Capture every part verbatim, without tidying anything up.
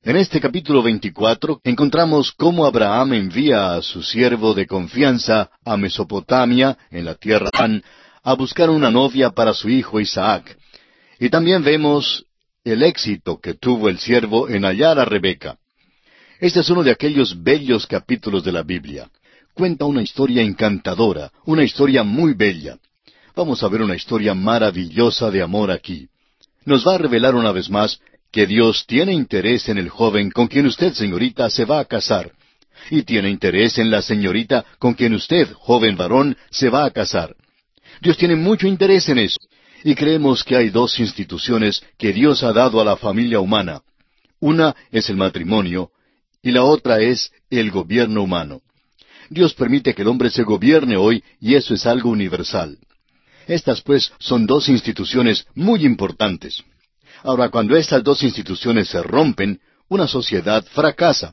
En este capítulo veinticuatro encontramos cómo Abraham envía a su siervo de confianza a Mesopotamia, en la tierra de Canaán, a buscar una novia para su hijo Isaac. Y también vemos el éxito que tuvo el siervo en hallar a Rebeca. Este es uno de aquellos bellos capítulos de la Biblia. Cuenta una historia encantadora, una historia muy bella. Vamos a ver una historia maravillosa de amor aquí. Nos va a revelar una vez más que Dios tiene interés en el joven con quien usted, señorita, se va a casar. Y tiene interés en la señorita con quien usted, joven varón, se va a casar. Dios tiene mucho interés en eso. Y creemos que hay dos instituciones que Dios ha dado a la familia humana. Una es el matrimonio y la otra es el gobierno humano. Dios permite que el hombre se gobierne hoy y eso es algo universal. Estas, pues, son dos instituciones muy importantes. Ahora, cuando estas dos instituciones se rompen, una sociedad fracasa.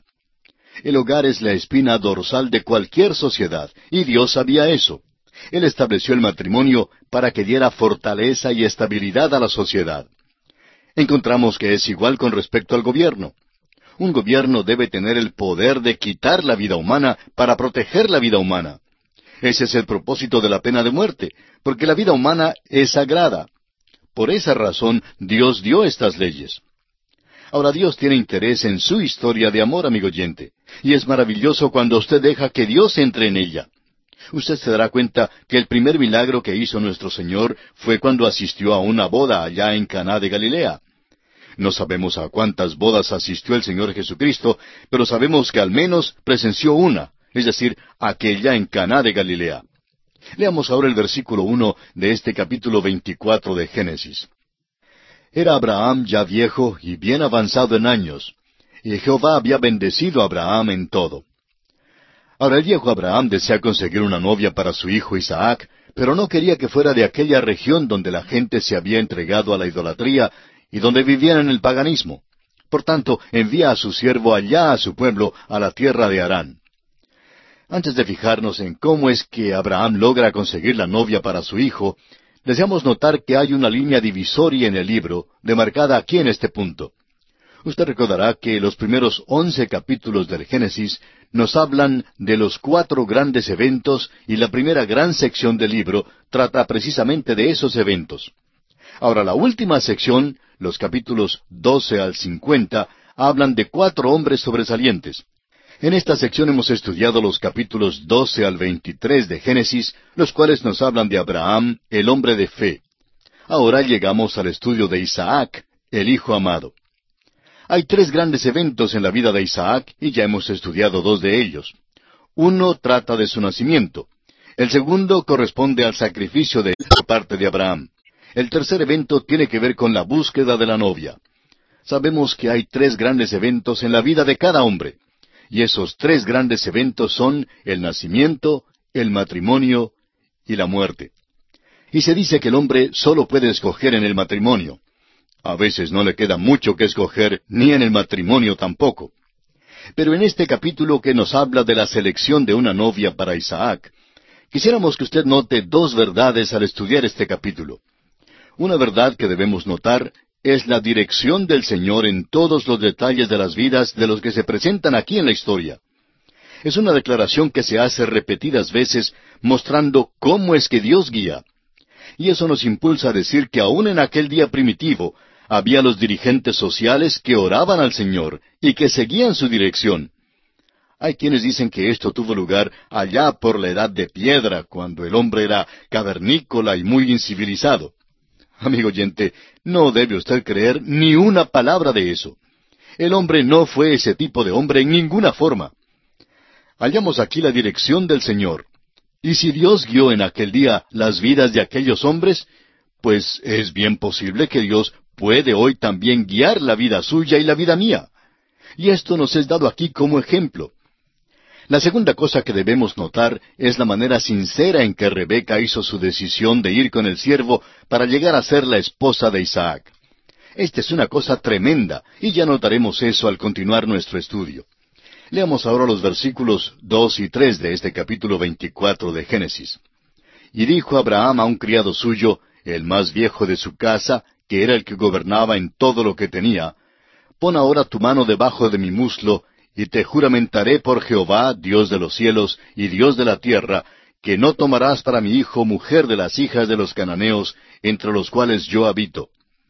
El hogar es la espina dorsal de cualquier sociedad, y Dios sabía eso. Él estableció el matrimonio para que diera fortaleza y estabilidad a la sociedad. Encontramos que es igual con respecto al gobierno. Un gobierno debe tener el poder de quitar la vida humana para proteger la vida humana. Ese es el propósito de la pena de muerte, porque la vida humana es sagrada. Por esa razón, Dios dio estas leyes. Ahora, Dios tiene interés en su historia de amor, amigo oyente, y es maravilloso cuando usted deja que Dios entre en ella. Usted se dará cuenta que el primer milagro que hizo nuestro Señor fue cuando asistió a una boda allá en Caná de Galilea. No sabemos a cuántas bodas asistió el Señor Jesucristo, pero sabemos que al menos presenció una, es decir, aquella en Caná de Galilea. Leamos ahora el versículo uno de este capítulo veinticuatro de Génesis. Era Abraham ya viejo y bien avanzado en años, y Jehová había bendecido a Abraham en todo. Ahora el viejo Abraham desea conseguir una novia para su hijo Isaac, pero no quería que fuera de aquella región donde la gente se había entregado a la idolatría y donde vivían en el paganismo. Por tanto, envía a su siervo allá a su pueblo, a la tierra de Harán. Antes de fijarnos en cómo es que Abraham logra conseguir la novia para su hijo, deseamos notar que hay una línea divisoria en el libro, demarcada aquí en este punto. Usted recordará que los primeros once capítulos del Génesis nos hablan de los cuatro grandes eventos y la primera gran sección del libro trata precisamente de esos eventos. Ahora, la última sección, los capítulos doce al cincuenta, hablan de cuatro hombres sobresalientes. En esta sección hemos estudiado los capítulos doce al veintitrés de Génesis, los cuales nos hablan de Abraham, el hombre de fe. Ahora llegamos al estudio de Isaac, el hijo amado. Hay tres grandes eventos en la vida de Isaac, y ya hemos estudiado dos de ellos. Uno trata de su nacimiento. El segundo corresponde al sacrificio de parte de Abraham. El tercer evento tiene que ver con la búsqueda de la novia. Sabemos que hay tres grandes eventos en la vida de cada hombre. Y esos tres grandes eventos son el nacimiento, el matrimonio y la muerte. Y se dice que el hombre solo puede escoger en el matrimonio. A veces no le queda mucho que escoger, ni en el matrimonio tampoco. Pero en este capítulo que nos habla de la selección de una novia para Isaac, quisiéramos que usted note dos verdades al estudiar este capítulo. Una verdad que debemos notar es la dirección del Señor en todos los detalles de las vidas de los que se presentan aquí en la historia. Es una declaración que se hace repetidas veces, mostrando cómo es que Dios guía. Y eso nos impulsa a decir que aún en aquel día primitivo, había los dirigentes sociales que oraban al Señor y que seguían su dirección. Hay quienes dicen que esto tuvo lugar allá por la edad de piedra, cuando el hombre era cavernícola y muy incivilizado. Amigo oyente, no debe usted creer ni una palabra de eso. El hombre no fue ese tipo de hombre en ninguna forma. Hallamos aquí la dirección del Señor. Y si Dios guió en aquel día las vidas de aquellos hombres, pues es bien posible que Dios puede hoy también guiar la vida suya y la vida mía. Y esto nos es dado aquí como ejemplo. La segunda cosa que debemos notar es la manera sincera en que Rebeca hizo su decisión de ir con el siervo para llegar a ser la esposa de Isaac. Esta es una cosa tremenda, y ya notaremos eso al continuar nuestro estudio. Leamos ahora los versículos dos y tres de este capítulo veinticuatro de Génesis. Y dijo Abraham a un criado suyo, el más viejo de su casa, que era el que gobernaba en todo lo que tenía, pon ahora tu mano debajo de mi muslo, y te juramentaré por Jehová, Dios de los cielos y Dios de la tierra, que no tomarás para mi hijo mujer de las hijas de los cananeos, entre los cuales yo habito.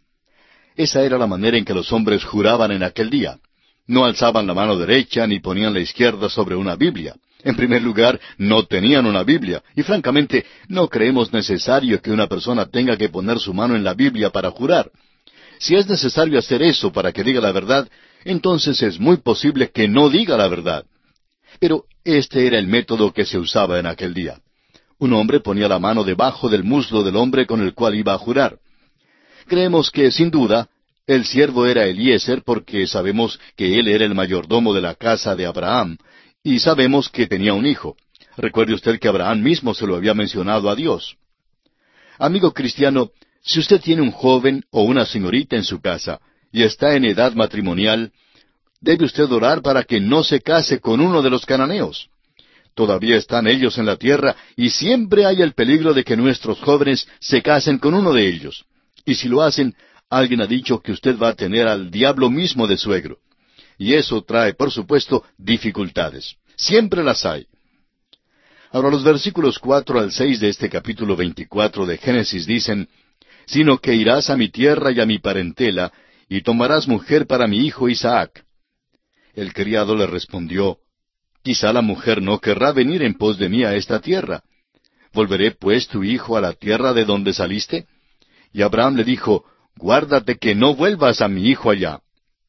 Esa era la manera en que los hombres juraban en aquel día. No alzaban la mano derecha ni ponían la izquierda sobre una Biblia. En primer lugar, no tenían una Biblia, y francamente no creemos necesario que una persona tenga que poner su mano en la Biblia para jurar. Si es necesario hacer eso para que diga la verdad, entonces es muy posible que no diga la verdad. Pero este era el método que se usaba en aquel día. Un hombre ponía la mano debajo del muslo del hombre con el cual iba a jurar. Creemos que, sin duda, el siervo era Eliezer porque sabemos que él era el mayordomo de la casa de Abraham, y sabemos que tenía un hijo. Recuerde usted que Abraham mismo se lo había mencionado a Dios. Amigo cristiano, si usted tiene un joven o una señorita en su casa y está en edad matrimonial, debe usted orar para que no se case con uno de los cananeos. Todavía están ellos en la tierra y siempre hay el peligro de que nuestros jóvenes se casen con uno de ellos. Y si lo hacen, alguien ha dicho que usted va a tener al diablo mismo de suegro. Y eso trae, por supuesto, dificultades. Siempre las hay. Ahora los versículos cuatro al seis de este capítulo veinticuatro de Génesis dicen, «Sino que irás a mi tierra y a mi parentela, y tomarás mujer para mi hijo Isaac». El criado le respondió, «Quizá la mujer no querrá venir en pos de mí a esta tierra. ¿Volveré pues tu hijo a la tierra de donde saliste?» Y Abraham le dijo, «Guárdate que no vuelvas a mi hijo allá».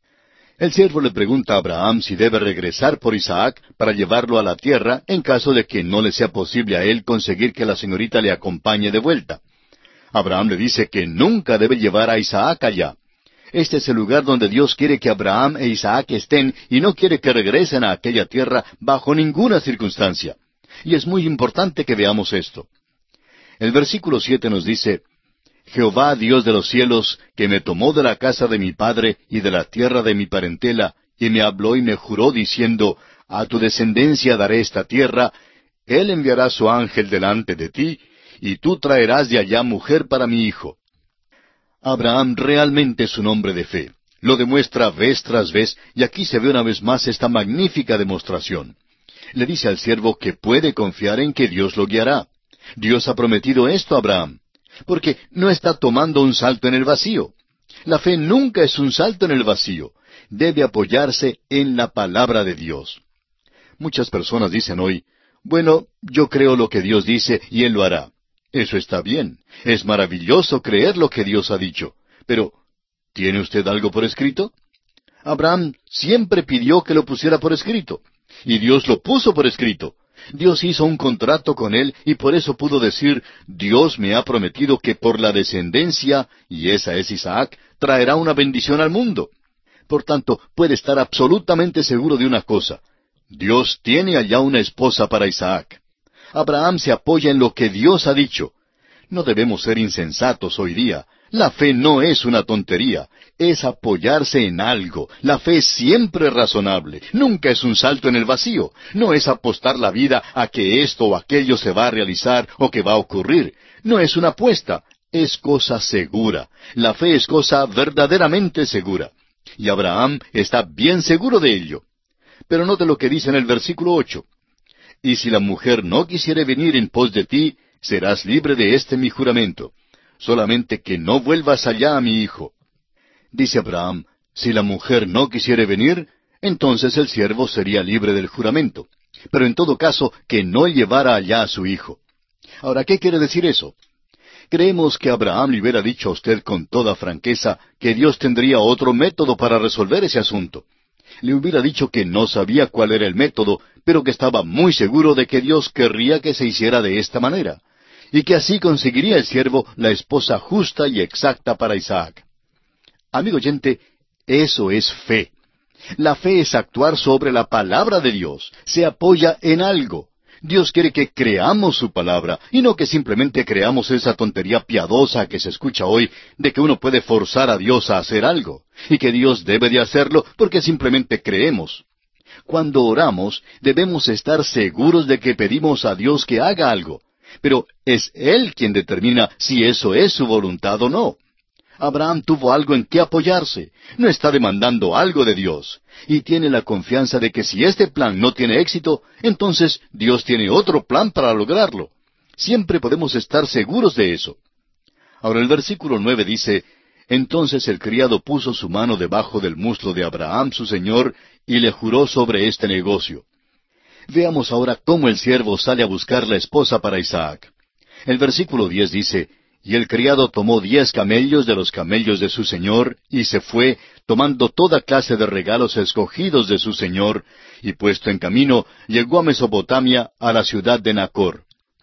El siervo le pregunta a Abraham si debe regresar por Isaac para llevarlo a la tierra en caso de que no le sea posible a él conseguir que la señorita le acompañe de vuelta. Abraham le dice que nunca debe llevar a Isaac allá. Este es el lugar donde Dios quiere que Abraham e Isaac estén y no quiere que regresen a aquella tierra bajo ninguna circunstancia. Y es muy importante que veamos esto. El versículo siete nos dice, «Jehová, Dios de los cielos, que me tomó de la casa de mi padre y de la tierra de mi parentela, y me habló y me juró diciendo, a tu descendencia daré esta tierra, él enviará su ángel delante de ti, y tú traerás de allá mujer para mi hijo». Abraham realmente es un hombre de fe. Lo demuestra vez tras vez, y aquí se ve una vez más esta magnífica demostración. Le dice al siervo que puede confiar en que Dios lo guiará. Dios ha prometido esto a Abraham. Porque no está tomando un salto en el vacío. La fe nunca es un salto en el vacío. Debe apoyarse en la palabra de Dios. Muchas personas dicen hoy, bueno, yo creo lo que Dios dice y Él lo hará. Eso está bien. Es maravilloso creer lo que Dios ha dicho. Pero, ¿tiene usted algo por escrito? Abraham siempre pidió que lo pusiera por escrito. Y Dios lo puso por escrito. Dios hizo un contrato con él y por eso pudo decir, Dios me ha prometido que por la descendencia, y esa es Isaac, traerá una bendición al mundo. Por tanto, puede estar absolutamente seguro de una cosa. Dios tiene allá una esposa para Isaac. Abraham se apoya en lo que Dios ha dicho. No debemos ser insensatos hoy día. La fe no es una tontería, es apoyarse en algo. La fe es siempre razonable, nunca es un salto en el vacío. No es apostar la vida a que esto o aquello se va a realizar o que va a ocurrir. No es una apuesta, es cosa segura. La fe es cosa verdaderamente segura. Y Abraham está bien seguro de ello. Pero note lo que dice en el versículo ocho. «Y si la mujer no quisiere venir en pos de ti, serás libre de este mi juramento. Solamente que no vuelvas allá a mi hijo». Dice Abraham, si la mujer no quisiere venir, entonces el siervo sería libre del juramento. Pero en todo caso, que no llevara allá a su hijo. Ahora, ¿qué quiere decir eso? Creemos que Abraham le hubiera dicho a usted con toda franqueza que Dios tendría otro método para resolver ese asunto. Le hubiera dicho que no sabía cuál era el método, pero que estaba muy seguro de que Dios querría que se hiciera de esta manera, y que así conseguiría el siervo la esposa justa y exacta para Isaac. Amigo oyente, eso es fe. La fe es actuar sobre la palabra de Dios. Se apoya en algo. Dios quiere que creamos su palabra, y no que simplemente creamos esa tontería piadosa que se escucha hoy de que uno puede forzar a Dios a hacer algo, y que Dios debe de hacerlo porque simplemente creemos. Cuando oramos, debemos estar seguros de que pedimos a Dios que haga algo, pero es Él quien determina si eso es su voluntad o no. Abraham tuvo algo en qué apoyarse. No está demandando algo de Dios. Y tiene la confianza de que si este plan no tiene éxito, entonces Dios tiene otro plan para lograrlo. Siempre podemos estar seguros de eso. Ahora el versículo nueve dice, entonces el criado puso su mano debajo del muslo de Abraham su señor, y le juró sobre este negocio. Veamos ahora cómo el siervo sale a buscar la esposa para Isaac. El versículo diez dice, y el criado tomó diez camellos de los camellos de su señor, y se fue, tomando toda clase de regalos escogidos de su señor, y puesto en camino, llegó a Mesopotamia, a la ciudad de Nacor.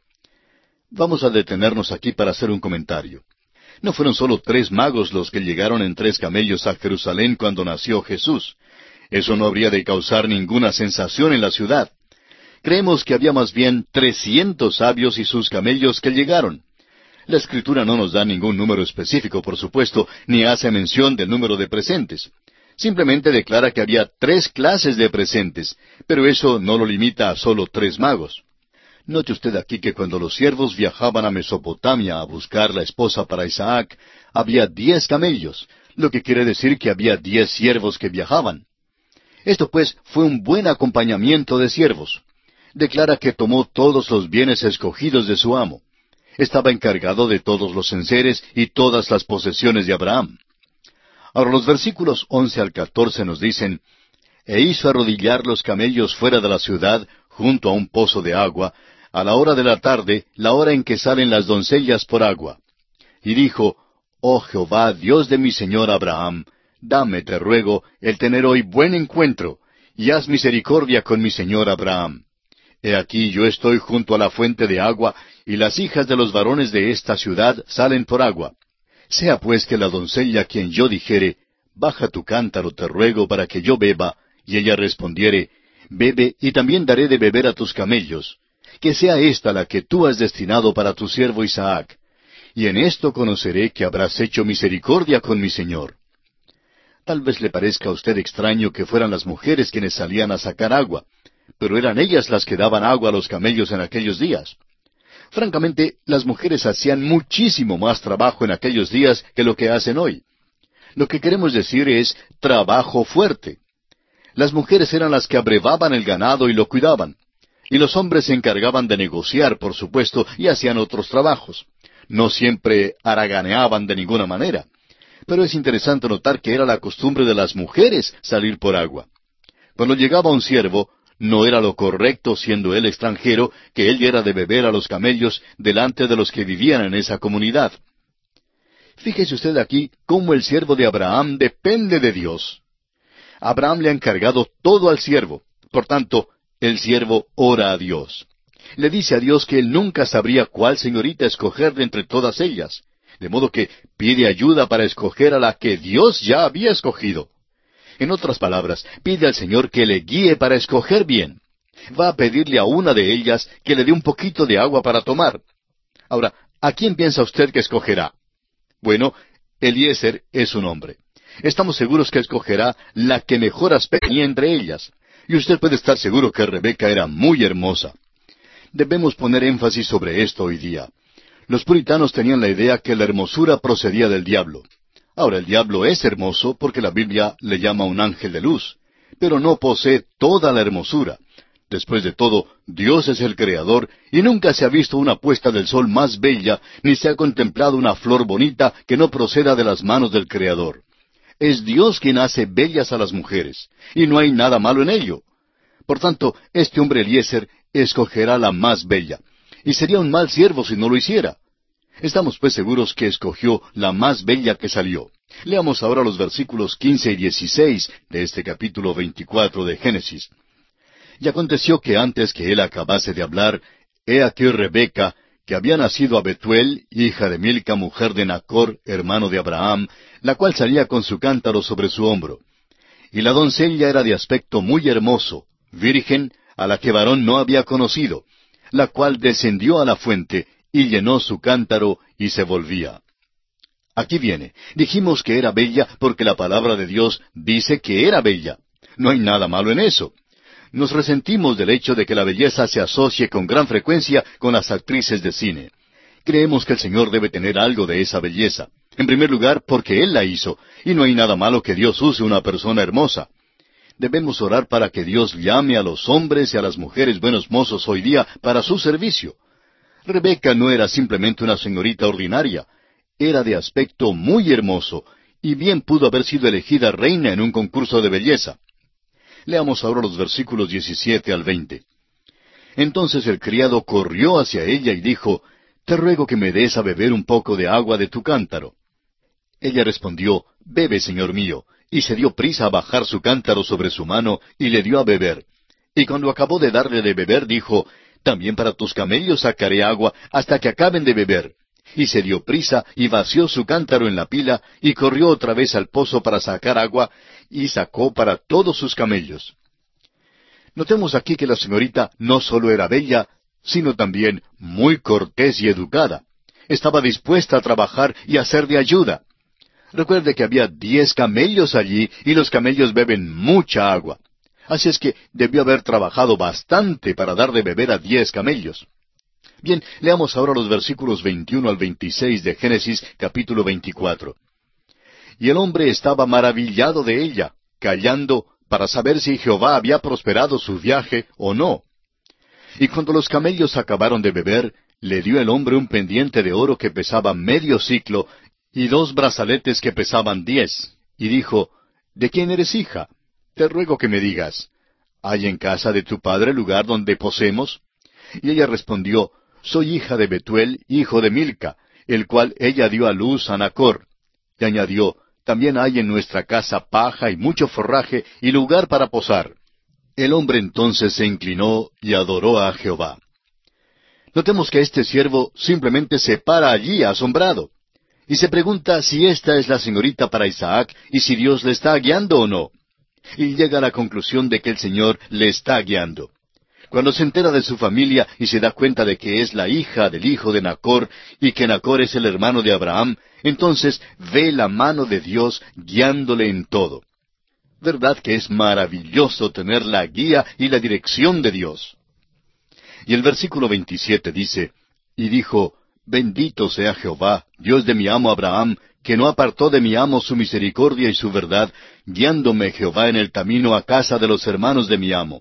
Vamos a detenernos aquí para hacer un comentario. No fueron solo tres magos los que llegaron en tres camellos a Jerusalén cuando nació Jesús. Eso no habría de causar ninguna sensación en la ciudad. Creemos que había más bien trescientos sabios y sus camellos que llegaron. La Escritura no nos da ningún número específico, por supuesto, ni hace mención del número de presentes. Simplemente declara que había tres clases de presentes, pero eso no lo limita a solo tres magos. Note usted aquí que cuando los siervos viajaban a Mesopotamia a buscar la esposa para Isaac, había diez camellos, lo que quiere decir que había diez siervos que viajaban. Esto pues fue un buen acompañamiento de siervos. Declara que tomó todos los bienes escogidos de su amo. Estaba encargado de todos los enseres y todas las posesiones de Abraham. Ahora los versículos once al catorce nos dicen, e hizo arrodillar los camellos fuera de la ciudad, junto a un pozo de agua, a la hora de la tarde, la hora en que salen las doncellas por agua. Y dijo, Oh Jehová, Dios de mi señor Abraham, dame, te ruego, el tener hoy buen encuentro, y haz misericordia con mi señor Abraham. He aquí yo estoy junto a la fuente de agua, y las hijas de los varones de esta ciudad salen por agua. Sea pues que la doncella a quien yo dijere, baja tu cántaro, te ruego, para que yo beba, y ella respondiere, bebe, y también daré de beber a tus camellos, que sea esta la que tú has destinado para tu siervo Isaac. Y en esto conoceré que habrás hecho misericordia con mi señor. Tal vez le parezca a usted extraño que fueran las mujeres quienes salían a sacar agua, pero eran ellas las que daban agua a los camellos en aquellos días. Francamente, las mujeres hacían muchísimo más trabajo en aquellos días que lo que hacen hoy. Lo que queremos decir es trabajo fuerte. Las mujeres eran las que abrevaban el ganado y lo cuidaban. Y los hombres se encargaban de negociar, por supuesto, y hacían otros trabajos. No siempre haraganeaban de ninguna manera. Pero es interesante notar que era la costumbre de las mujeres salir por agua. Cuando llegaba un siervo, no era lo correcto, siendo él extranjero, que él diera de beber a los camellos delante de los que vivían en esa comunidad. Fíjese usted aquí cómo el siervo de Abraham depende de Dios. Abraham le ha encargado todo al siervo. Por tanto, el siervo ora a Dios. Le dice a Dios que él nunca sabría cuál señorita escoger de entre todas ellas. De modo que pide ayuda para escoger a la que Dios ya había escogido. En otras palabras, pide al Señor que le guíe para escoger bien. Va a pedirle a una de ellas que le dé un poquito de agua para tomar. Ahora, ¿a quién piensa usted que escogerá? Bueno, Eliezer es un hombre. Estamos seguros que escogerá la que mejor aspecto tenía entre ellas. Y usted puede estar seguro que Rebeca era muy hermosa. Debemos poner énfasis sobre esto hoy día. Los puritanos tenían la idea que la hermosura procedía del diablo. Ahora, el diablo es hermoso porque la Biblia le llama un ángel de luz, pero no posee toda la hermosura. Después de todo, Dios es el Creador y nunca se ha visto una puesta del sol más bella, ni se ha contemplado una flor bonita que no proceda de las manos del Creador. Es Dios quien hace bellas a las mujeres, y no hay nada malo en ello. Por tanto, este hombre Eliezer escogerá la más bella, y sería un mal siervo si no lo hiciera. Estamos pues seguros que escogió la más bella que salió. Leamos ahora los versículos quince y dieciséis de este capítulo veinticuatro de Génesis. Y aconteció que antes que él acabase de hablar, he aquí Rebeca, que había nacido a Betuel, hija de Milca, mujer de Nacor, hermano de Abraham, la cual salía con su cántaro sobre su hombro. Y la doncella era de aspecto muy hermoso, virgen, a la que varón no había conocido, la cual descendió a la fuente, y llenó su cántaro, y se volvía. Aquí viene. Dijimos que era bella porque la palabra de Dios dice que era bella. No hay nada malo en eso. Nos resentimos del hecho de que la belleza se asocie con gran frecuencia con las actrices de cine. Creemos que el Señor debe tener algo de esa belleza. En primer lugar, porque Él la hizo, y no hay nada malo que Dios use una persona hermosa. Debemos orar para que Dios llame a los hombres y a las mujeres buenos mozos hoy día para su servicio. Rebeca no era simplemente una señorita ordinaria, era de aspecto muy hermoso, y bien pudo haber sido elegida reina en un concurso de belleza. Leamos ahora los versículos diecisiete al veinte. Entonces el criado corrió hacia ella y dijo, «Te ruego que me des a beber un poco de agua de tu cántaro». Ella respondió, «Bebe, señor mío», y se dio prisa a bajar su cántaro sobre su mano y le dio a beber. Y cuando acabó de darle de beber, dijo, «También para tus camellos sacaré agua hasta que acaben de beber». Y se dio prisa y vació su cántaro en la pila y corrió otra vez al pozo para sacar agua y sacó para todos sus camellos. Notemos aquí que la señorita no solo era bella, sino también muy cortés y educada. Estaba dispuesta a trabajar y a ser de ayuda. Recuerde que había diez camellos allí y los camellos beben mucha agua. Así es que debió haber trabajado bastante para dar de beber a diez camellos. Bien, leamos ahora los versículos veintiuno al veintiséis de Génesis capítulo veinticuatro. Y el hombre estaba maravillado de ella, callando para saber si Jehová había prosperado su viaje o no. Y cuando los camellos acabaron de beber, le dio el hombre un pendiente de oro que pesaba medio siclo y dos brazaletes que pesaban diez. Y dijo, ¿de quién eres hija? Te ruego que me digas, ¿hay en casa de tu padre lugar donde posemos? Y ella respondió, soy hija de Betuel, hijo de Milca, el cual ella dio a luz a Nachr. Y añadió, también hay en nuestra casa paja y mucho forraje y lugar para posar. El hombre entonces se inclinó y adoró a Jehová. Notemos que este siervo simplemente se para allí asombrado, y se pregunta si esta es la señorita para Isaac y si Dios le está guiando o no. Y llega a la conclusión de que el Señor le está guiando. Cuando se entera de su familia y se da cuenta de que es la hija del hijo de Nachr y que Nachr es el hermano de Abraham, entonces ve la mano de Dios guiándole en todo. ¿Verdad que es maravilloso tener la guía y la dirección de Dios? Y el versículo veintisiete dice, y dijo, bendito sea Jehová, Dios de mi amo Abraham, que no apartó de mi amo su misericordia y su verdad, guiándome Jehová en el camino a casa de los hermanos de mi amo.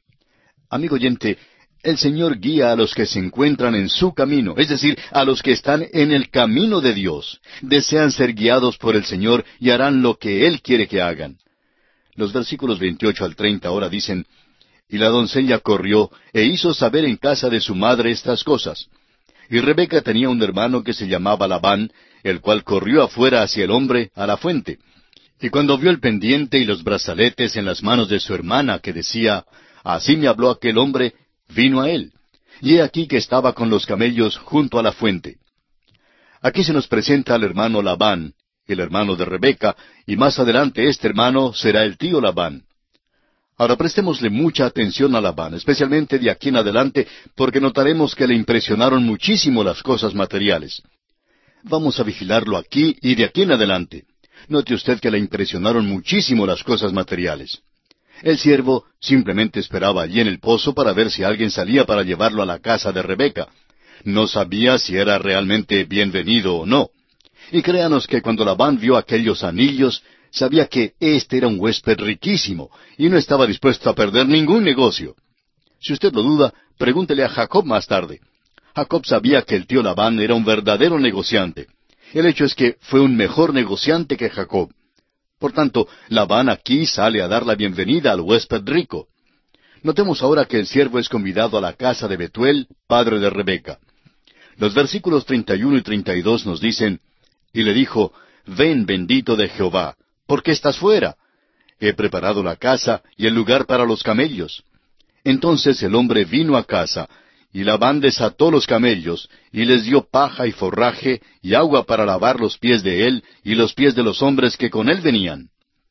Amigo oyente, el Señor guía a los que se encuentran en su camino, es decir, a los que están en el camino de Dios. Desean ser guiados por el Señor y harán lo que Él quiere que hagan. Los versículos veintiocho al treinta ahora dicen, y la doncella corrió e hizo saber en casa de su madre estas cosas. Y Rebeca tenía un hermano que se llamaba Labán, el cual corrió afuera hacia el hombre a la fuente. Y cuando vio el pendiente y los brazaletes en las manos de su hermana, que decía, así me habló aquel hombre, vino a él. Y he aquí que estaba con los camellos junto a la fuente. Aquí se nos presenta al hermano Labán, el hermano de Rebeca, y más adelante este hermano será el tío Labán. Ahora prestémosle mucha atención a Labán, especialmente de aquí en adelante, porque notaremos que le impresionaron muchísimo las cosas materiales. Vamos a vigilarlo aquí y de aquí en adelante. Note usted que le impresionaron muchísimo las cosas materiales. El siervo simplemente esperaba allí en el pozo para ver si alguien salía para llevarlo a la casa de Rebeca. No sabía si era realmente bienvenido o no. Y créanos que cuando Labán vio aquellos anillos, sabía que éste era un huésped riquísimo y no estaba dispuesto a perder ningún negocio. Si usted lo duda, pregúntele a Jacob más tarde. Jacob sabía que el tío Labán era un verdadero negociante. El hecho es que fue un mejor negociante que Jacob. Por tanto, Labán aquí sale a dar la bienvenida al huésped rico. Notemos ahora que el siervo es convidado a la casa de Betuel, padre de Rebeca. Los versículos treinta y uno y treinta y dos nos dicen, y le dijo, ven bendito de Jehová, ¿por qué estás fuera? He preparado la casa y el lugar para los camellos. Entonces el hombre vino a casa, y Labán desató los camellos, y les dio paja y forraje, y agua para lavar los pies de él, y los pies de los hombres que con él venían.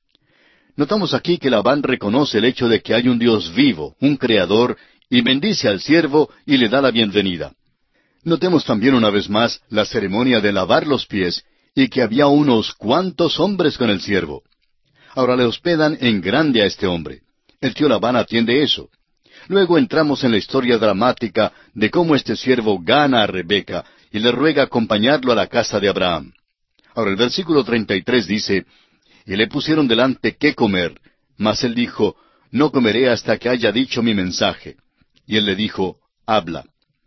Notamos aquí que Labán reconoce el hecho de que hay un Dios vivo, un Creador, y bendice al siervo y le da la bienvenida. Notemos también una vez más la ceremonia de lavar los pies, y que había unos cuantos hombres con el siervo. Ahora le hospedan en grande a este hombre. El tío Labán atiende eso. Luego entramos en la historia dramática de cómo este siervo gana a Rebeca y le ruega acompañarlo a la casa de Abraham. Ahora el versículo treinta y tres dice, y le pusieron delante qué comer, mas él dijo, no comeré hasta que haya dicho mi mensaje. Y él le dijo, habla.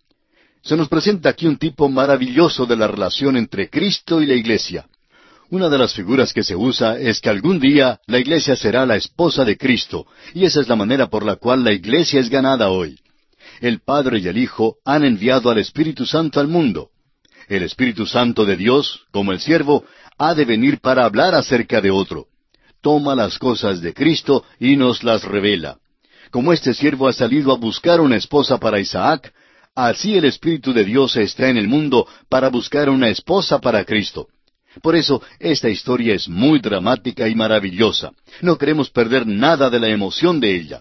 Se nos presenta aquí un tipo maravilloso de la relación entre Cristo y la iglesia. Una de las figuras que se usa es que algún día la iglesia será la esposa de Cristo, y esa es la manera por la cual la iglesia es ganada hoy. El Padre y el Hijo han enviado al Espíritu Santo al mundo. El Espíritu Santo de Dios, como el siervo, ha de venir para hablar acerca de otro. Toma las cosas de Cristo y nos las revela. Como este siervo ha salido a buscar una esposa para Isaac, así el Espíritu de Dios está en el mundo para buscar una esposa para Cristo. Por eso, esta historia es muy dramática y maravillosa. No queremos perder nada de la emoción de ella.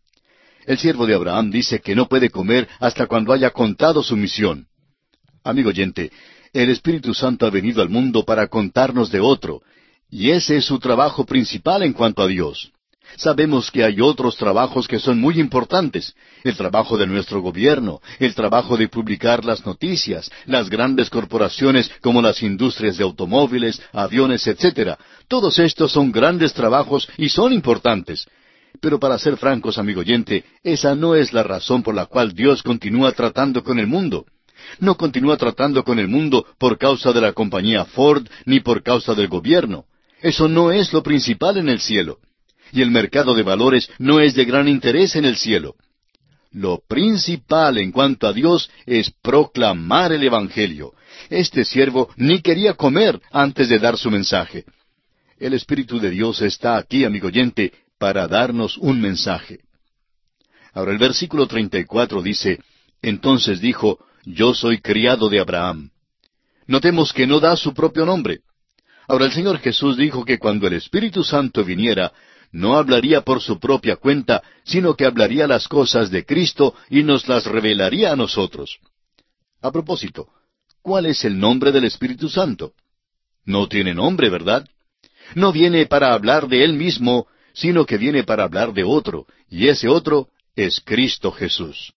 El siervo de Abraham dice que no puede comer hasta cuando haya contado su misión. Amigo oyente, el Espíritu Santo ha venido al mundo para contarnos de otro, y ese es su trabajo principal en cuanto a Dios. Sabemos que hay otros trabajos que son muy importantes, el trabajo de nuestro gobierno, el trabajo de publicar las noticias, las grandes corporaciones como las industrias de automóviles, aviones, etcétera. Todos estos son grandes trabajos y son importantes. Pero para ser francos, amigo oyente, esa no es la razón por la cual Dios continúa tratando con el mundo. No continúa tratando con el mundo por causa de la compañía Ford ni por causa del gobierno. Eso no es lo principal en el cielo. Y el mercado de valores no es de gran interés en el cielo. Lo principal en cuanto a Dios es proclamar el Evangelio. Este siervo ni quería comer antes de dar su mensaje. El Espíritu de Dios está aquí, amigo oyente, para darnos un mensaje. Ahora el versículo treinta y cuatro dice, entonces dijo, yo soy criado de Abraham. Notemos que no da su propio nombre. Ahora el Señor Jesús dijo que cuando el Espíritu Santo viniera, no hablaría por su propia cuenta, sino que hablaría las cosas de Cristo y nos las revelaría a nosotros. A propósito, ¿cuál es el nombre del Espíritu Santo? No tiene nombre, ¿verdad? No viene para hablar de Él mismo, sino que viene para hablar de otro, y ese otro es Cristo Jesús.